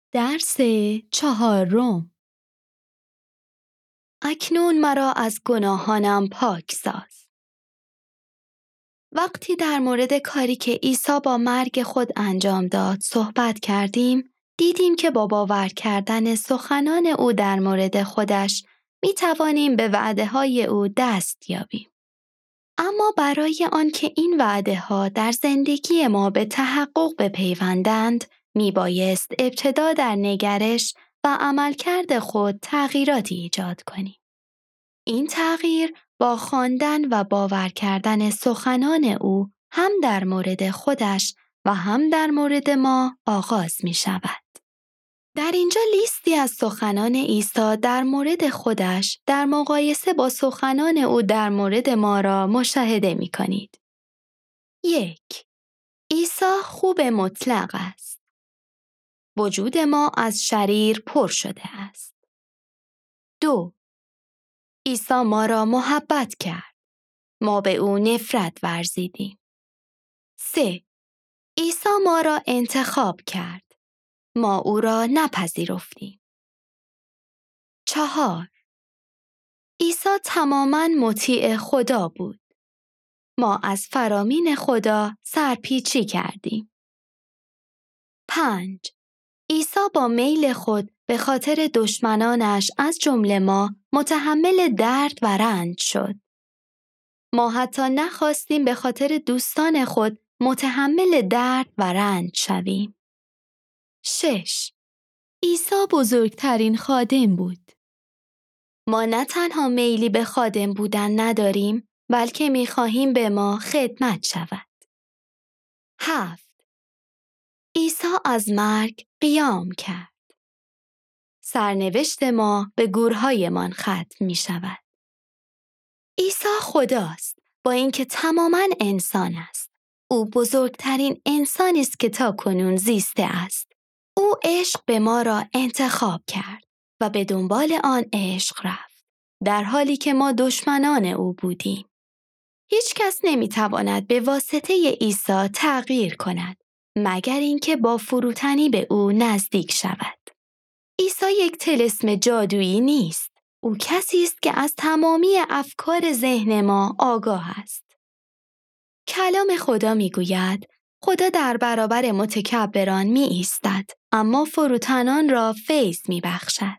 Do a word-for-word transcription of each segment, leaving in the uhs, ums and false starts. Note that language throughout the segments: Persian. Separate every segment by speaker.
Speaker 1: درس چهارم. اکنون مرا از گناهانم پاک ساز. وقتی در مورد کاری که عیسی با مرگ خود انجام داد صحبت کردیم، دیدیم که با باور کردن سخنان او در مورد خودش می توانیم به وعده های او دست یابیم. اما برای آنکه این وعده ها در زندگی ما به تحقق بپیوندند، می بایست ابتدا در نگرش و عملکرد خود تغییراتی ایجاد کنیم. این تغییر با خواندن و باور کردن سخنان او هم در مورد خودش و هم در مورد ما آغاز می شود. در اینجا لیستی از سخنان عیسی در مورد خودش در مقایسه با سخنان او در مورد ما را مشاهده می کنید. یک. عیسی خوب مطلق است. وجود ما از شریر پر شده است. دو. عیسی ما را محبت کرد. ما به او نفرت ورزیدیم. سه. عیسی ما را انتخاب کرد. ما او را نپذیرفتیم. چهار. عیسی تماماً مطیع خدا بود. ما از فرامین خدا سرپیچی کردیم. پنج. عیسی با میل خود به خاطر دشمنانش از جمله ما متحمل درد و رنج شد. ما حتی نخواستیم به خاطر دوستان خود متحمل درد و رنج شویم. شش. عیسی بزرگترین خادم بود. ما نه تنها میلی به خادم بودن نداریم، بلکه می‌خواهیم به ما خدمت شود. هفت. عیسی از مرگ قیام کرد. سرنوشت ما به گورهایمان ختم می شود. عیسی خداست، با اینکه تماماً انسان است. او بزرگترین انسانی است که تا کنون زیسته است. او عشق به ما را انتخاب کرد و به دنبال آن عشق رفت، در حالی که ما دشمنان او بودیم. هیچ کس نمی تواند به واسطه عیسی تغییر کند، مگر اینکه با فروتنی به او نزدیک شود. عیسی یک طلسم جادویی نیست. او کسی است که از تمامی افکار ذهن ما آگاه است. کلام خدا می گوید خدا در برابر متکبران می ایستد، اما فروتنان را فیض می بخشد.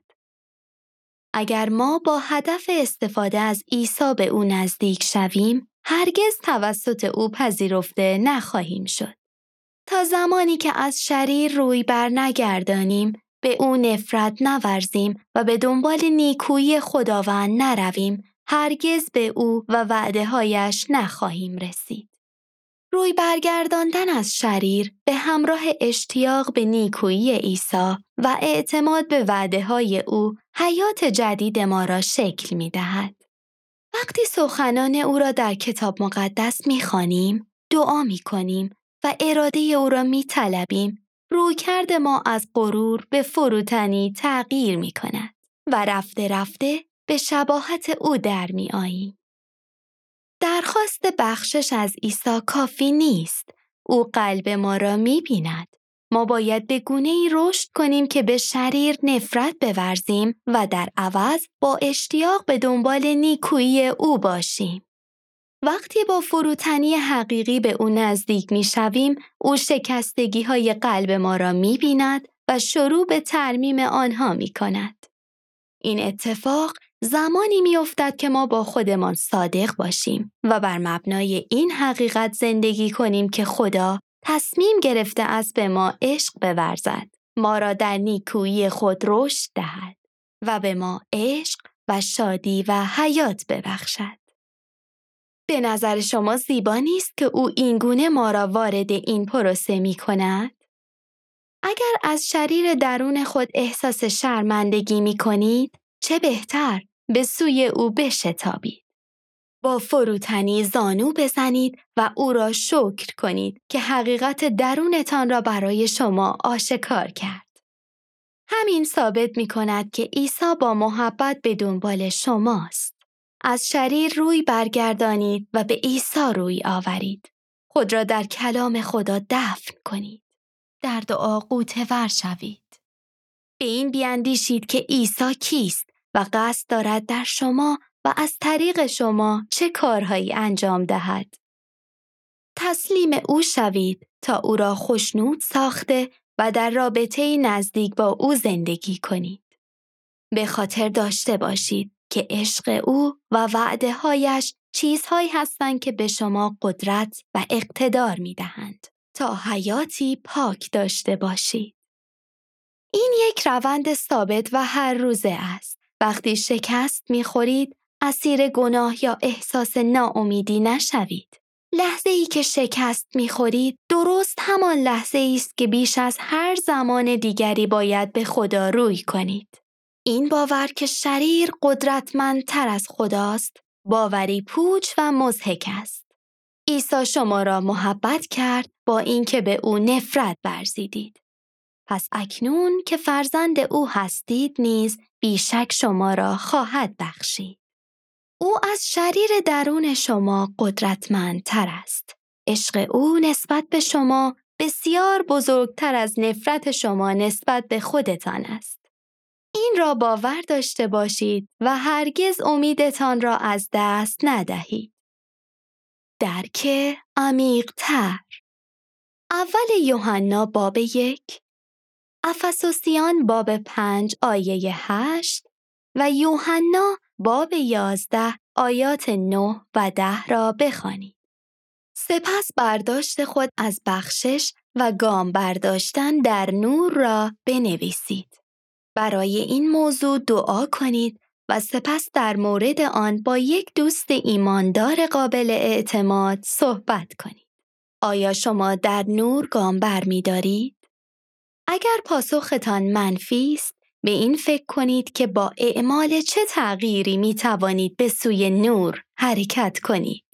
Speaker 1: اگر ما با هدف استفاده از عیسی به او نزدیک شویم، هرگز توسط او پذیرفته نخواهیم شد. تا زمانی که از شریر روی بر نگردانیم، به او نفرت نورزیم و به دنبال نیکویی خداوند نرویم، هرگز به او و وعده هایش نخواهیم رسید. روی برگرداندن از شریر به همراه اشتیاق به نیکویی عیسی و اعتماد به وعده های او حیات جدید ما را شکل می دهد. وقتی سخنان او را در کتاب مقدس می خوانیم، دعا می کنیم و اراده او را می طلبیم، رویکرد ما از غرور به فروتنی تغییر می کند و رفته رفته به شباهت او در می آییم. درخواست بخشش از عیسی کافی نیست. او قلب ما را می بیند. ما باید به گونه‌ای رشد کنیم که به شریر نفرت بورزیم و در عوض با اشتیاق به دنبال نیکویی او باشیم. وقتی با فروتنی حقیقی به او نزدیک می شویم، او شکستگی های قلب ما را می بیند و شروع به ترمیم آنها می کند. این اتفاق زمانی می افتد که ما با خودمان صادق باشیم و بر مبنای این حقیقت زندگی کنیم که خدا تصمیم گرفته است به ما عشق بورزد، ما را در نیکویی خود رشد دهد و به ما عشق و شادی و حیات ببخشد. به نظر شما زیبا نیست که او اینگونه ما را وارد این پروسه می کند؟ اگر از شریر درون خود احساس شرمندگی می کنید، چه بهتر به سوی او بشتابید. با فروتنی زانو بزنید و او را شکر کنید که حقیقت درونتان را برای شما آشکار کرد. همین ثابت می کند که عیسی با محبت به دنبال شماست. از شریر روی برگردانید و به عیسی روی آورید. خود را در کلام خدا دفن کنید. در دعا غوطه ور شوید. به این بیندیشید که عیسی کیست و قصد دارد در شما و از طریق شما چه کارهایی انجام دهد. تسلیم او شوید تا او را خوشنود ساخته و در رابطه نزدیک با او زندگی کنید. به خاطر داشته باشید که عشق او و وعده هایش چیزهایی هستند که به شما قدرت و اقتدار می دهند تا حیاتی پاک داشته باشید. این یک روند ثابت و هر روزه است. وقتی شکست می خورید، اسیر گناه یا احساس ناامیدی نشوید. لحظه ای که شکست می خورید، درست همان لحظه ای است که بیش از هر زمان دیگری باید به خدا روی کنید. این باور که شریر قدرتمندتر از خداست، باوری پوچ و مضحک است. عیسی شما را محبت کرد با اینکه به او نفرت ورزیدید. پس اکنون که فرزند او هستید نیز بیشک شما را خواهد بخشید. او از شریر درون شما قدرتمندتر است. عشق او نسبت به شما بسیار بزرگتر از نفرت شما نسبت به خودتان است. این را باور داشته باشید و هرگز امیدتان را از دست ندهید. درک عمیق‌تر. اول یوحنا باب یک، افسوسیان باب پنج آیه هشت و یوحنا باب یازده آیات نه و ده را بخوانید. سپس برداشت خود از بخشش و گام برداشتن در نور را بنویسید. برای این موضوع دعا کنید و سپس در مورد آن با یک دوست ایماندار قابل اعتماد صحبت کنید. آیا شما در نور گام برمی دارید؟ اگر پاسختان منفی است، به این فکر کنید که با اعمال چه تغییری می توانید به سوی نور حرکت کنید.